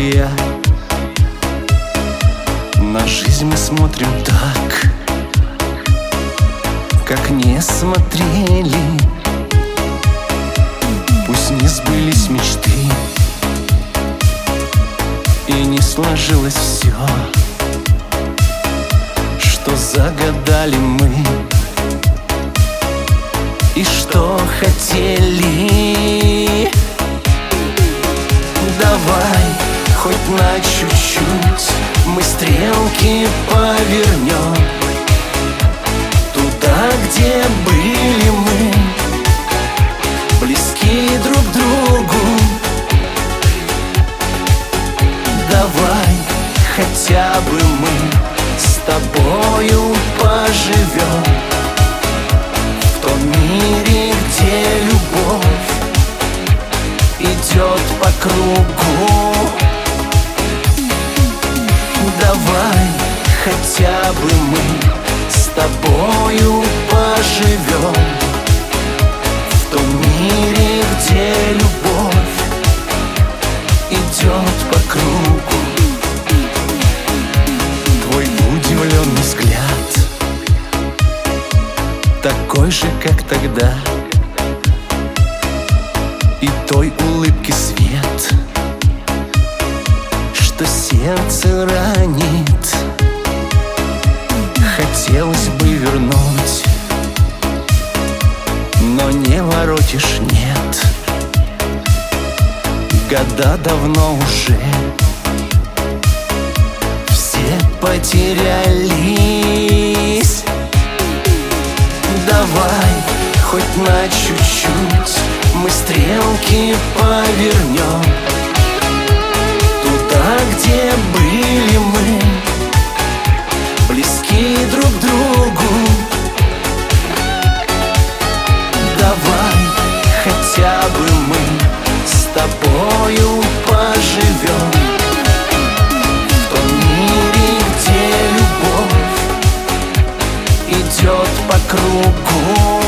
и я. На жизнь мы смотрим так, как не смотрели. Пусть не сбылись мечты и не сложилось все, что загадали мы и что хотели. Давай хоть на чуть-чуть мы стрелки повернем туда, где были мы, близки друг к другу. Давай хотя бы мы с тобою поживем в том мире, где любовь идет по кругу. Давай хотя бы мы с тобою поживем в том мире, где любовь идет по кругу. Твой удивленный взгляд такой же, как тогда, и той улыбки свет, что сердце ранит. Хотелось бы вернуть, но не воротишь, нет. Года давно уже все потерялись. Давай хоть на чуть-чуть мы стрелки повернем туда, где были мы, близки друг к другу. Давай хотя бы мы с тобою поживем в том мире, где любовь идет по кругу.